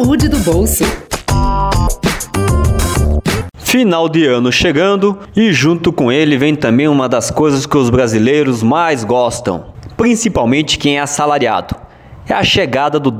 Saúde do bolso. Final de ano chegando e junto com ele vem também uma das coisas que os brasileiros mais gostam, principalmente quem é assalariado. É a chegada do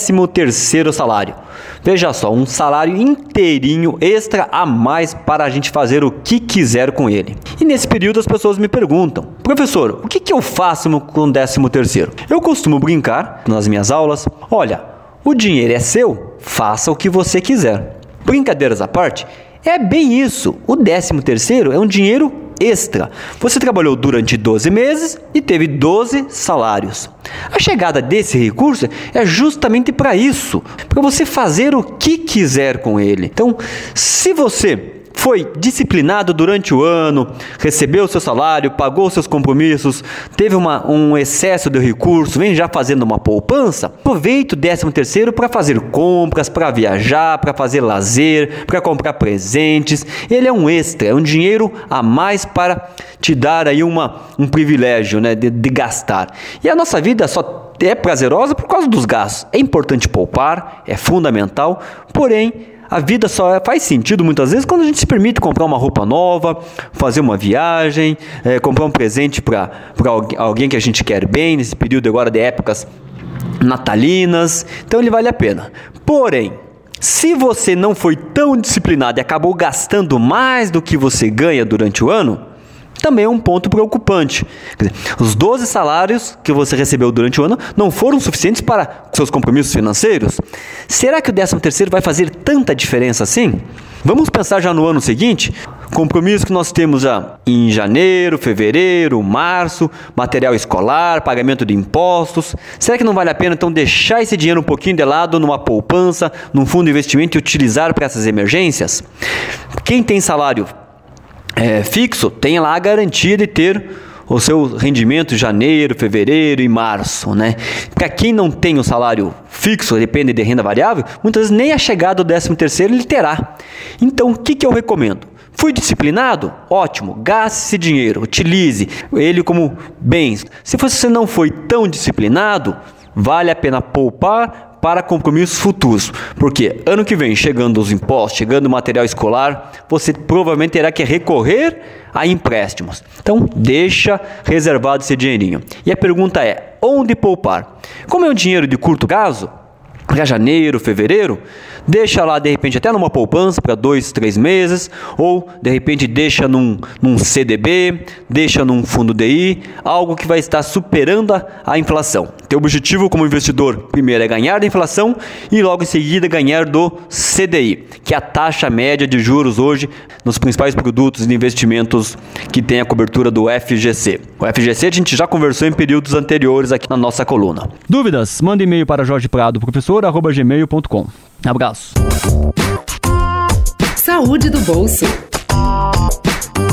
13º salário. Veja só, um salário inteirinho extra a mais para a gente fazer o que quiser com ele. E nesse período as pessoas me perguntam: professor, o que eu faço com o 13º? Eu costumo brincar nas minhas aulas: olha, o dinheiro é seu, faça o que você quiser. Brincadeiras à parte, é bem isso. O 13º é um dinheiro extra. Você trabalhou durante 12 meses e teve 12 salários. A chegada desse recurso é justamente para isso, para você fazer o que quiser com ele. Então, se você foi disciplinado durante o ano, recebeu o seu salário, pagou seus compromissos, teve um excesso de recurso, vem já fazendo uma poupança, aproveite o 13º para fazer compras, para viajar, para fazer lazer, para comprar presentes. Ele é um extra, é um dinheiro a mais para te dar aí um privilégio, né, de gastar. E a nossa vida só é prazerosa por causa dos gastos. É importante poupar, é fundamental, porém a vida só faz sentido muitas vezes quando a gente se permite comprar uma roupa nova, fazer uma viagem, comprar um presente para alguém que a gente quer bem, nesse período agora de épocas natalinas. Então ele vale a pena. Porém, se você não foi tão disciplinado e acabou gastando mais do que você ganha durante o ano, também é um ponto preocupante. Quer dizer, os 12 salários que você recebeu durante o ano não foram suficientes para seus compromissos financeiros? Será que o 13º vai fazer tanta diferença assim? Vamos pensar já no ano seguinte? Compromissos que nós temos já em janeiro, fevereiro, março, material escolar, pagamento de impostos. Será que não vale a pena então deixar esse dinheiro um pouquinho de lado numa poupança, num fundo de investimento e utilizar para essas emergências? Quem tem salário fixo, tem lá a garantia de ter o seu rendimento em janeiro, fevereiro e março, né? Para quem não tem o salário fixo, depende de renda variável, muitas vezes nem a chegada do 13º ele terá. Então, o que eu recomendo? Fui disciplinado? Ótimo, gaste esse dinheiro, utilize ele como bens. Se você não foi tão disciplinado, vale a pena poupar para compromissos futuros, porque ano que vem, chegando os impostos, chegando o material escolar, você provavelmente terá que recorrer a empréstimos. Então, deixa reservado esse dinheirinho. E a pergunta é, onde poupar? Como é um dinheiro de curto prazo, para janeiro, fevereiro, deixa lá de repente até numa poupança para 2, 3 meses, ou de repente deixa num CDB, deixa num fundo DI, algo que vai estar superando a inflação. Teu objetivo como investidor, primeiro é ganhar da inflação e logo em seguida ganhar do CDI, que é a taxa média de juros hoje nos principais produtos de investimentos que tem a cobertura do FGC. O FGC a gente já conversou em períodos anteriores aqui na nossa coluna. Dúvidas? Manda e-mail para jorgeprado.professor@gmail.com. Abraço. Saúde do bolso.